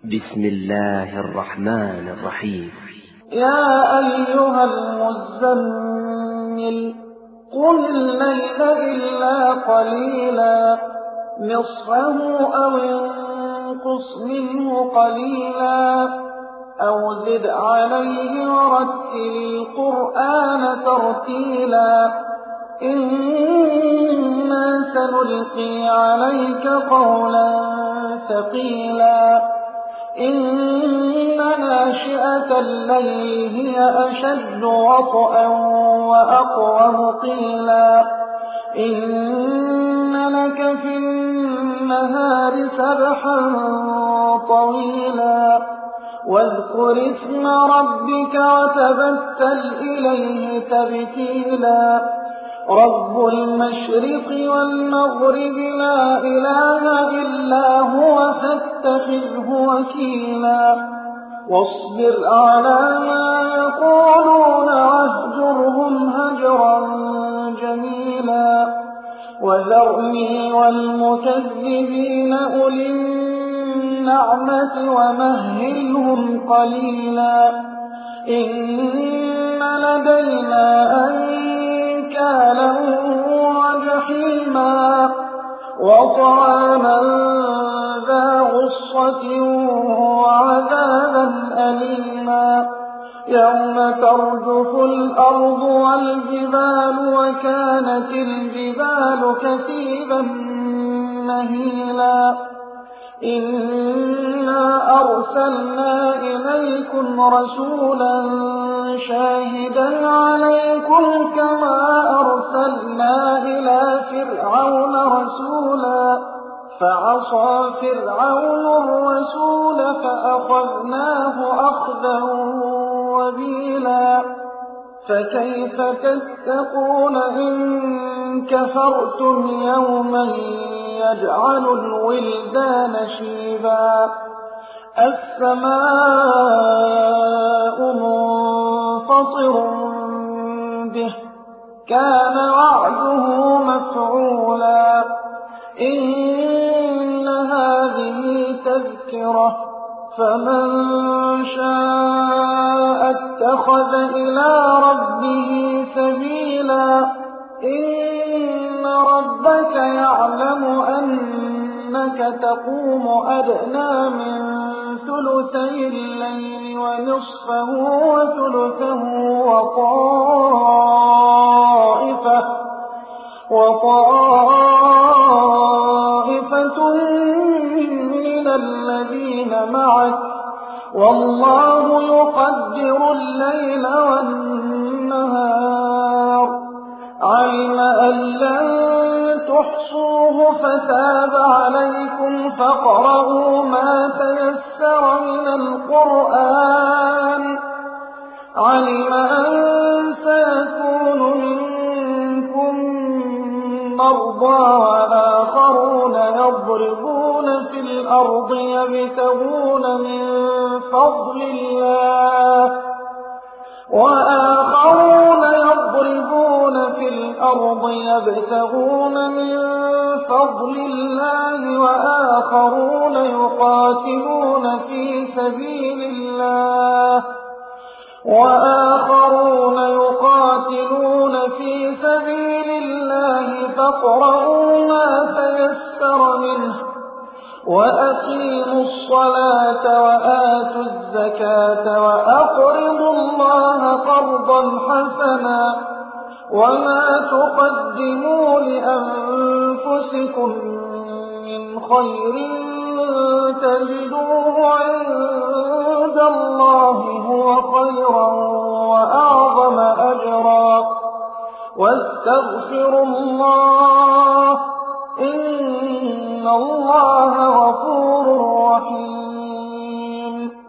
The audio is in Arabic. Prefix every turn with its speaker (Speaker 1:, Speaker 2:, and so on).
Speaker 1: بسم الله الرحمن الرحيم.
Speaker 2: يا أيها المزمل قم الليل إلا قليلا نصفه أو انقص منه قليلا أو زد عليه ورتل القرآن ترتيلا إنا سنلقي عليك قولا ثقيلا إن ناشئة الليل هي أشد وطئا وأقوم قيلا إن لك في النهار سبحا طويلا واذكر اسم ربك وتبتل إليه تبتيلا رب المشرق والمغرب لا إله إلا هو فاتخذه وكيلا واصبر على ما يقولون واهجرهم هجرا جميلا وذرني والمكذبين أولي النعمة ومهلهم قليلا إن لدينا أنكالا وجحيما وطعاما ذا غصة وعذابا أليما يوم ترجف الأرض والجبال وكانت الجبال كثيبا مهيلا إنا أرسلنا إليكم رسولا شاهدا عليكم كما أرسلنا إلى فرعون رسولا فعصى فرعون الرسول فأخذناه أخذا وبيلا فكيف تتقون إن كفرتم يوما يجعل الولدان شيبا السماء منفطر به كان وعده مفعولا إن هذه تذكرة فمن شاء اتخذ إلى ربه سبيلا إن ربك يعلم أنك تقوم أدنى من ثلثي الليل ونصفه وثلثه وطائفة من الذين معك والله يقدر الليل والنهار علم أن لن تحصوه فتاب عليكم فاقرؤوا ما تيسر من القرآن علم أن سيكون منكم مرضى وآخرون يضربون في الأرض يبتغون من فضل الله وآخرون يضربون في الأرض يبتغون من فضل الله وآخرون يقاتلون في سبيل الله فاقرؤوا ما تيسر منه وأقيموا الصلاة وآتوا الزكاة وأقرضوا الله قرضا حسنا وما تقدموا لأنفسكم من خير تجدوه عند الله هو خيرا وأعظم أجرا واستغفروا الله إن الله غفور رحيم